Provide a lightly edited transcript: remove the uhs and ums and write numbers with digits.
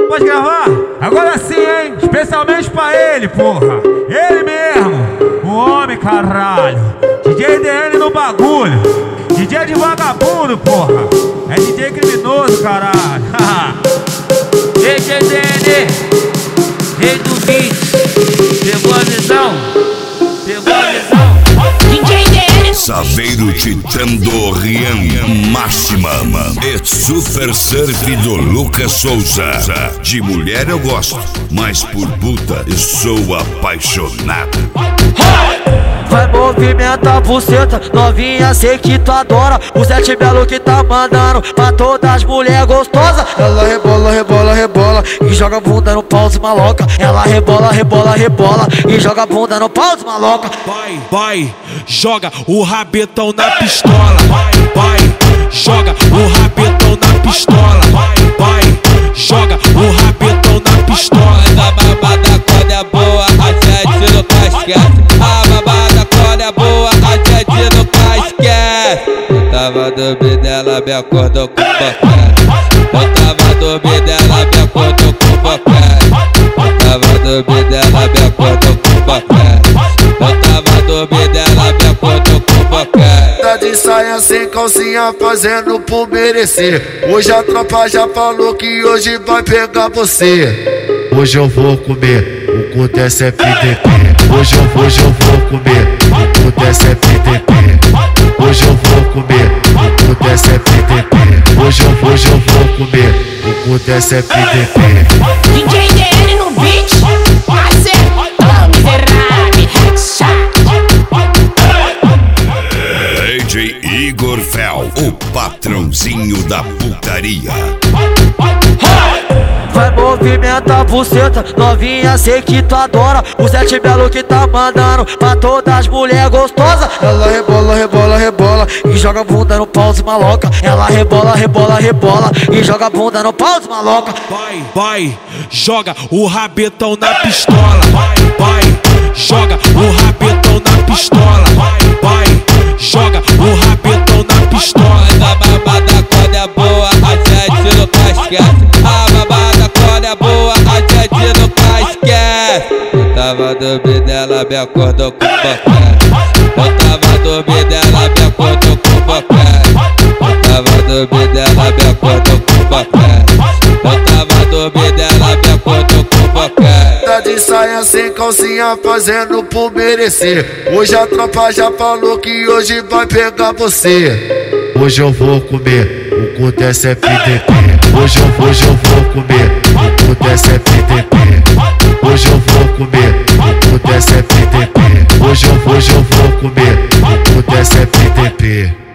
Pode gravar? Agora sim, hein? Especialmente pra ele, porra. Ele mesmo, o homem, caralho. DJ DN no bagulho. DJ de vagabundo, porra. É DJ criminoso, caralho. DJ DN, rei do beat. Pegou a visão? Pegou a visão? DJ DN. Saveiro Titando Rian Máxima e Super Surf do Lucas Souza. De mulher eu gosto, mas por puta eu sou apaixonado. Vai movimentar a buceta, novinha, sei que tu adora. O Sete Belo que tá mandando pra todas as mulher gostosas. Ela rebola, rebola, rebola e joga a bunda no pau dos maloca. Ela rebola, rebola, rebola e joga a bunda no pau dos maloca. Vai, vai, joga o rabetão na pistola. Vai, vai, joga o rabetão na pistola. Vai, vai, joga o rabetão na pistola. A babada quando é boa, a gente no casquete. A babada quando é boa, a gente no casquete. Eu tava dormindo, ela me acordou com boquete. Eu tava dormindo, ela me acordou com boquete. Eu tava dormindo, ela me acordou com boquete. Eu tava dormindo, ela me acordou com boquete. Tá de saia sem calcinha fazendo por merecer. Hoje a tropa já falou que hoje vai pegar você. Hoje eu vou comer o cu dessa FDP. Hoje eu vou comer o cu dessa FDP. Hoje eu vou comer o cu dessa FDP. Hoje eu vou comer o cu dessa FDP. DJ DN no beat, acertou, miserável, headshot. DJ Igor Fel, o patrãozinho da putaria. Vai movimentar a buceta, novinha, sei que tu adora. O Sete Belo que tá mandando pra todas as mulher gostosas. Ela rebola, rebola, rebola e joga a bunda no pau dos maloca. Ela rebola, rebola, rebola e joga a bunda no pau dos maloca. Vai, vai, joga o rabetão na pistola. Vai, vai, joga o rabetão na pistola. Vai, vai, joga o rabetão na pistola. A babada quando é boa, a gente no casquete. A babada quando é boa, a gente no casquete. Eu tava dormindo, ela me acordou com boquete. Eu tava dormindo, ela me acordou com boquete. Eu tava dormindo, ela me acordou com boquete. Eu tava dormindo, ela me acordou com boquete. Tá de saia sem calcinha fazendo por merecer. Hoje a tropa já falou que hoje vai pegar você. Hoje eu vou comer o cu dessa FDP. Hoje eu vou comer o cu dessa FDP. Hoje eu vou comer o cu dessa FDP. Hoje eu vou comer o cu dessa FDP.